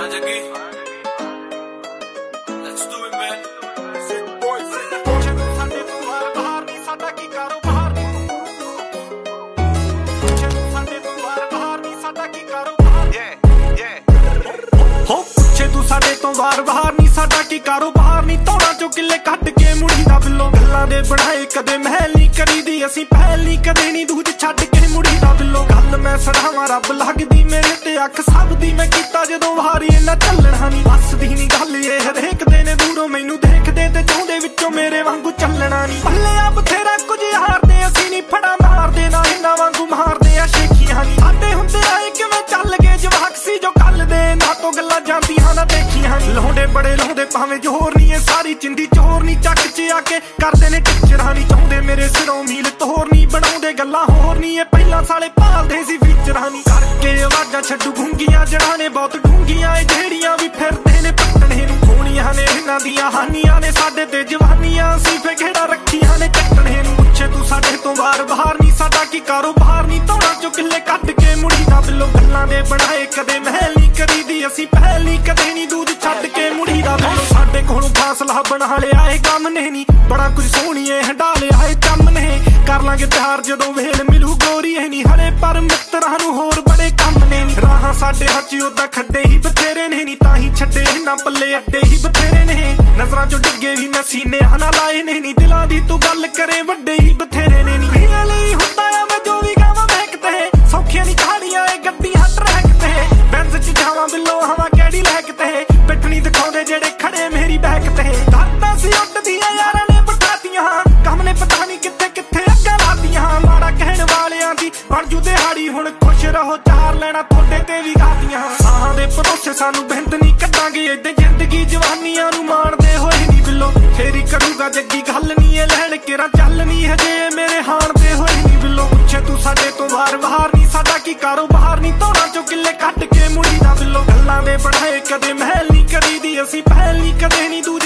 जगी let's do it man sick boy ਸਾਡੇ ਤੋਂ ਬਾਹਰ ਨਹੀਂ ਸਾਡਾ ਕੀ ਕਾਰੋਬਾਰ ਨੀ ਸਾਡੇ ਤੋਂ ਬਾਹਰ ਨਹੀਂ ਸਾਡਾ ਕੀ ਕਾਰੋਬਾਰ ਹੋ ਪੁੱਛੇ ਤੂੰ ਸਾਡੇ ਤੋਂ ਬਾਹਰ ਨਹੀਂ ਸਾਡਾ ਕੀ ਕਾਰੋਬਾਰ ਨੀ ਧੌਣਾ ਚੋਂ ਕਿੱਲੇ ਕੱਢ ਕੇ ਮੁੜੀ ਦਾ ਬਿੱਲੋ ਗੱਲਾਂ ਦੇ ਬਣਾਏ ਕਦੇ ਮਹਿਲ ਨਹੀਂ ਕਰੀਦੀ ਅਸੀਂ ਪਹਿਲ ਨਹੀਂ ਕਦੇ ਨਹੀਂ ਦੂਜ ਛੱਡ ਕੇ ਮੁੜੀ ਦਾ ਬਿੱਲੋ ਗੱਲ ਮੈਂ ਸੜਾਵਾਂ ਰੱਬ ਲੱਗਦੀ ਮੇਰੇ ਤੇ ਅੱਖ ਸਭ ਦੀ ਮੈਂ ਕੀਤਾ ਜਦੋਂ ਵਾਰੀ ਇਹਨਾਂ ਚੱਲਣਾ ਨਹੀਂ ਵੱਸਦੀ ਨਹੀਂ ਗੱਲ ਇਹ ਹਰੇਕ ਦੇ ਨੇ ਦੂਰੋਂ ਮੈਨੂੰ ਦੇਖਦੇ ਤੇ ਚਾਹੁੰਦੇ ਵਿੱਚੋਂ ਮੇਰੇ ਵਾਂਗੂ ਚੱਲਣਾ ਨਹੀਂ ਭੱਲੇ ਆ ਬਥੇਰਾ ਕੁਝ ਹਾਰਦੇ ਅਸੀਂ ਨਹੀਂ ਫੜਾ ਮਾਰਦੇ ਨਾ ਇਹਨਾਂ ਵਾਂਗੂ ਮਾਰਦੇ ਆ ਸ਼ੇਖੀਆਂ ਨਹੀਂ ਸਾਡੇ ਹੁੰਦੇ ਆਏ ਕਿਵੇਂ ਚੱਲ ਗਏ ਜਵਾਕ ਸੀ ਜੋ ਕੱਲ ਦੇ ਨਾ ਤੋਂ ਗੱਲਾਂ ਜਾਂਦੀਆਂ ਨਾ ਦੇਖੀਆਂ ਨਹੀਂ ਲਾਉਂਦੇ ਬੜੇ ਲਾਉਂਦੇ ਭਾਵੇਂ ਜੋਰ ਨਹੀਂ ਇਹ ਸਾਰੀ ਚਿੰਦੀ ਚੋਰ ਨਹੀਂ ਚੱਕ ਚ ਆ ਕੇ ਕਰਦੇ ਨੇ ਟਿਚਰਾਂ ਨਹੀਂ ਚਾਹੁੰਦੇ ਮੇਰੇ ਸਿਰੋਂ ਮੀਲ ਤੋਰ ਨਹੀਂ ਬਣਾਉਂਦੇ ਗੱਲਾਂ ਹੋਰ ਨਹੀਂ ਇਹ ਪਹਿਲਾਂ ਸਾਲੇ ਭਾਲਦੇ ਸੀ ਫੀਚਰਾਂ ਨਹੀਂ ਕਰਕੇ ਆਵਾਜ਼ਾਂ ਛੱਡੂ ਗੁੰਗੀਆਂ ਜੜਾਂ ਨੇ ਬਹੁਤ ਡੂੰਘੀਆਂ ਇਹ ਜਿਹੜੀਆਂ ਵੀ ਫਿਰਦੇ ਨੇ ਪੱਟਣੇ ਨੂੰ ਖੋਣੀਆਂ ਨੇ ਇਹਨਾਂ ਦੀਆਂ ਹਾਨੀਆਂ ਨੇ ਸਾਡੇ ਤੇ ਜਵਾਨੀਆਂ ਸੀ ਫੇ ਖੇੜਾ ਰੱਖੀਆਂ ਨੇ ਚੱਟਣੇ ਨੂੰ ਪੁੱਛੇ ਤੂੰ ਸਾਡੇ ਤੋਂ ਬਾਹਰ ਨਹੀਂ ਸਾਡਾ ਕੀ ਕਾਰੋਬਾਰ ਨਹੀਂ ਧੌਣਾ ਚੋਂ ਕਿੱਲੇ ਕੱਢ ਕੇ ਮੁੜੀ ਦਾ ਬਿੱਲੋ ਗੱਲਾਂ ਦੇ ਬਣਾਏ ਕਦੇ ਮਹਿਲ ਨਹੀਂ ਕਰੀਦੀ ਅਸੀਂ ਪਹਿਲ ਨਹੀਂ ਕਦੇ ਨਹੀਂ ਦੂਜ ਛੱਡ ਕੇ ਮੁੜੀ ਦਾ ਬਿੱਲੋ ਸਾਡੇ ਕੋਲੋਂ ਫਾਸਲਾ ਬਣਾ ਲਿਆ ਇਹ ਕੰਮ ਨੇ ਨਹੀਂ ਬੜਾ ਕੁਝ ਸੋਹਣੀਏ ਹੰਡਾ ਲਿਆ ਇਹ ਕੰਮ ਨੇ ਕਰ ਲਾਂਗੇ ਪਿਆਰ ਜਦੋਂ ਵੇਲ ਮਿਲੂ ਗੋਰੀ ਇਹ ਨਹੀਂ ਹਲੇ ਪਰ ਮਿੱਤਰਾਂ ਨੂੰ ਹੋਰ ਬੜੇ ਕੰਮ ਨੇ ਨੀ ਰਾਹਾਂ ਸਾਡੇ ਹੱਥ ਉਦਾਂ ਖੱਡੇ ਹੀ ਬਥੇਰੇ ਨੇ ਨਹੀਂ ਤਾਂ ਹੀ ਛੱਡੇ ਨਾ ਪੱਲੇ ਅੱਡੇ ਹੀ ਬਥੇਰੇ ਨੇ ਨਜ਼ਰਾਂ ਚੋਂ ਡਿੱਗੇ ਵੀ ਮੈਂ ਸੀਨੇ ਨਾ ਲਾਏ ਨੇ ਨਹੀਂ ਦਿਲਾਂ ਦੀ ਤੂੰ ਗੱਲ ਕਰੇ ਵੱਡੇ ਹੀ ਬਥੇਰੇ ਨੇ ਨਹੀਂ ਇਹਨਾਂ ਲਈ ਹੁੰਦਾ ਆ ਮੈਂ ਜੋ ਵੀ ਗਾਵਾਂ ਮਹਿਕਤੇ ਸੌਖੀਆਂ ਨਹੀਂ ਕਹਾਣੀਆਂ ਇਹ ਗੱਡੀਆਂ ਟਰੈਕ ਤੇ ਬੈਂਜ਼ ਚ ਜਾਵਾਂ ਬਿੱਲੋ ਹਵਾ ਕਿਹੜੀ ਲੈਕ ਤੇ ਪਿੱਠਣੀ ਦਿਖਾਉਂਦੇ ਜਿਹੜੇ ਖੜੇ ਮੇਰੀ ਬੈਕ ਤੇ ਦਾਤਾਂ ਸੀ ਉੱਡਦੀਆਂ ਯਾਰਾਂ ਨੇ ਬਟਾਤੀਆਂ ਕੰਮ ਨੇ ਪਤਾ ਨਹੀਂ ਕਿੱਥੇ ਕਿੱਥੇ ਅੱਗਾ ਲਾਤੀਆਂ ਮਾੜਾ ਕਹਿਣ ਵਾਲਿਆਂ ਦੀ ਬਣ ਜੂ ਦਿਹਾੜੀ ਹੁਣ ਖੁਸ਼ ਰਹੋ ਚਾਰ ਲੈਣਾ ਤੁਹਾਡੇ ਤੇ ਵੀ ਗਾਤੀਆਂ ਸਾਹਾਂ ਦੇ ਭਰੋਸੇ ਸਾਨੂੰ ਬਿੰਦ ਨਹੀਂ ਕੱਢਾਂਗੇ ਏਦਾਂ ਜ਼ਿੰਦਗੀ ਜਵਾਨੀਆਂ ਨੂੰ ਮਾਣਦੇ ਹੋਏ ਨਹੀਂ ਬਿੱਲੋ ਫੇਰੀ ਕਰੂਗਾ ਜੱਗੀ ਗੱਲ ਨਹੀਂ ਇਹ ਲੈਣ ਕੇਰਾ ਚੱਲ ਨਹੀਂ ਹਜੇ ਮੇਰੇ ਹਾਣ ਦੇ ਹੋਏ ਨਹੀਂ ਬਿੱਲੋ ਪੁੱਛੇ ਤੂੰ ਸਾਡੇ ਤੋਂ ਬਾਹਰ ਨਹੀਂ ਸਾਡਾ ਕੀ ਕਾਰੋਬਾਰ ਨਹੀਂ ਧੌਣਾ ਚੋਂ ਕਿੱਲੇ ਕੱਢ ਕੇ ਮੁੜੀ ਦਾ ਬਿੱਲੋ ਗੱਲਾਂ ਦੇ ਬਣਾਏ ਕਦੇ ਮਹਿਲ ਨਹੀਂ ਕਰੀਦੀ ਅਸੀਂ ਪਹਿਲ ਨਹੀਂ ਕਦੇ ਨਹੀਂ